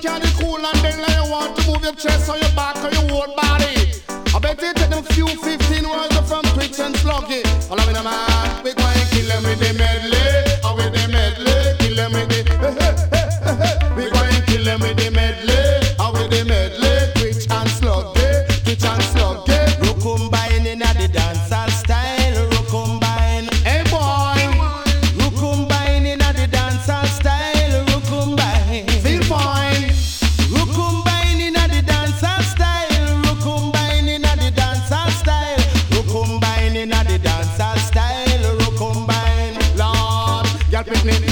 carry cool and then like you want to move your chest or your back or your whole body. I bet you take them few 15 words from Twitch and Slug it. All of them man, we going to kill them with the medley. Or with the medley, kill them with the we going to kill them with the medley. Or with the medley, Twitch and Slug it. Twitch and Slug it. Rukumbine in the dancehall style. Rukumbine. Hey boy. Rukumbine in the dancehall style. Rukumbine. Feel fine. Rukumbine in the dancehall style. Rukumbine in the dancehall style. Rukumbine in the dancehall style. Rukumbine. Lord, y'all pick me.